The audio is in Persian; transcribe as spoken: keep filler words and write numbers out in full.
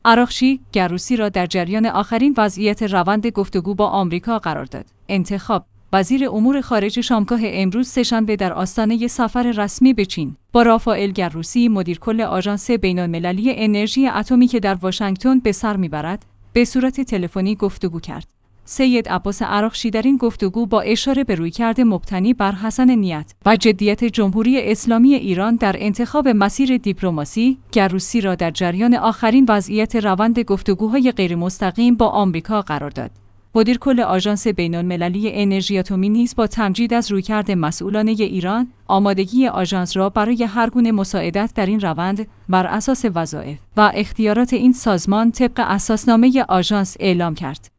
عراقچی، گروسی را در جریان آخرین وضعیت روند گفتگو با آمریکا قرار داد. انتخاب وزیر امور خارجه شامگاه امروز سه‌شنبه در آستانه سفر رسمی به چین با رافائل گروسی، مدیر کل آژانس بین‌المللی انرژی اتمی که در واشنگتن به سر میبرد، به صورت تلفنی گفتگو کرد. سید عباس عراقچی در این گفتگو با اشاره به رویکرد مبتنی بر حسن نیت و جدیت جمهوری اسلامی ایران در انتخاب مسیر دیپلماسی، گروسی را در جریان آخرین وضعیت روند گفتگوهای غیرمستقیم با آمریکا قرار داد. مدیر کل آژانس بین‌المللی انرژی اتمی نیز با تمجید از رویکرد مسئولانه ایران، آمادگی آژانس را برای هر گونه مساعدت در این روند بر اساس وظایف و اختیارات این سازمان طبق اساسنامه آژانس اعلام کرد.